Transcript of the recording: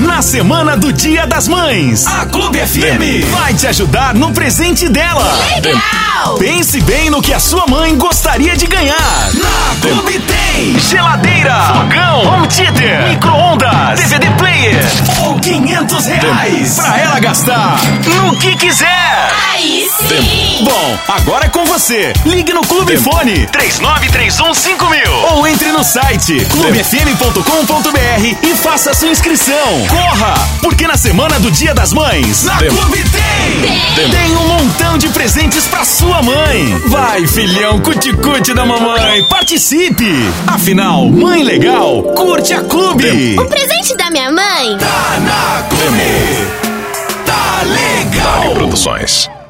Na semana do Dia das Mães, a Clube FM vai te ajudar no presente dela. Legal! Pense bem no que a sua mãe gostaria de ganhar. Na Clube tem geladeira, fogão, home theater, micro-ondas, DVD player ou R$500 pra ela gastar no que quiser. Aí sim! Bom, agora é com você. Ligue no Clube Fone 39315000 ou entre no site clubefm.com.br e faça sua inscrição. Corra, porque na semana do Dia das Mães, na Clube tem um montão de presentes pra sua mãe. Vai, filhão, cuti-cuti da mamãe, participe. Afinal, mãe legal, curte a Clube. O presente da minha mãe Tá na Clube. Tá legal. Produções.